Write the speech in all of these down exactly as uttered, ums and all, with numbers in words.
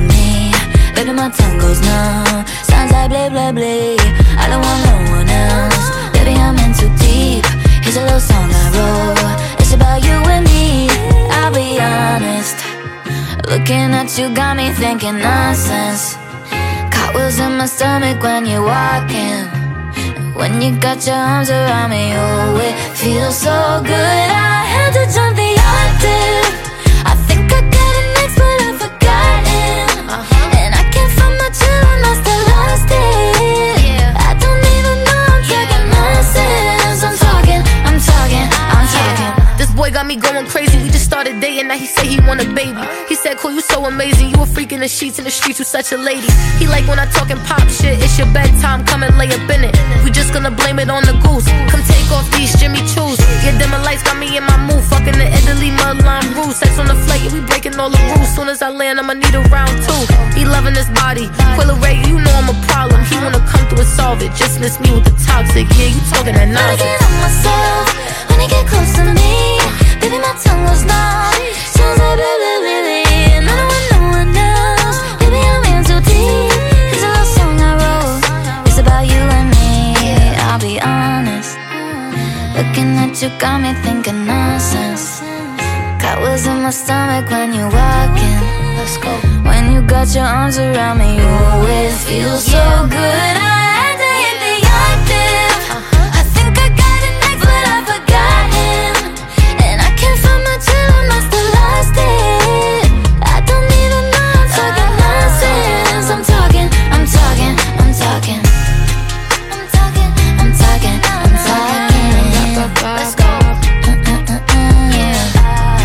with me. Baby, my tongue goes numb. Sounds like blah, blah, blah. I don't want no one else. Baby, I'm in too deep. Here's a little song I wrote. It's about you and me. I'll be honest. Looking at you got me thinking nonsense. Cartwheels in my stomach when you're walking. When you got your arms around me, oh, it feels so good. I had to jump the octave. I think I got it next, but I've forgotten. uh-huh. And I can't find my chill, I must have lost it. yeah. I don't even know I'm talking yeah. nonsense. I'm talking, I'm talking, I'm talking. Yeah. This boy got me going crazy. We just started dating, now he say he want a baby. He said, cool, you so amazing. You a freak in the sheets, in the streets, you such a lady. He like when I talking pop shit. It's your bedtime, come and lay up in it. We just gonna blame it on the goose. Come take off these Jimmy Choos. Yeah, dimmer lights got me in my mood. Fucking the Italy mudline rules. Sex on the flight, yeah, we breaking all the rules. Soon as I land, I'ma need a round two. He loving his body. Quilla Ray, you know I'm a problem. He wanna come through and solve it. Just miss me with the toxic. Yeah, you talking that nonsense. Gotta get on myself when he get close to me. Baby, my tongue goes numb. Sounds like blah, blah, blah, blah. And I don't want no one else. Baby, I'm in too deep. Here's a little song I wrote. It's about you and me. I'll be honest. Looking at you got me thinking nonsense. Cartwheels in my stomach when you're walking. Let's go. When you got your arms around me, you always feel so good. I had to hit the octave. I think I got it next, but I've forgotten. And I can't find my chill, I must have lost it. I don't even know I'm talking nonsense. I'm talking, I'm talking, I'm talking. I'm talking, I'm talking, I'm talking. Let's go. Mm-mm-mm-mm, yeah.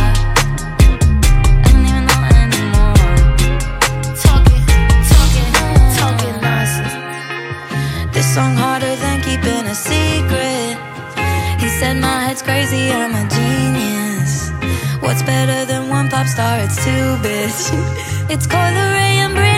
I don't even know anymore. Talking, talking, talking nonsense. This song harder than keeping a secret. He said my head's crazy, I'm a genius. What's better than one pop star? It's two, bitch. It's Coil Ray and Brie.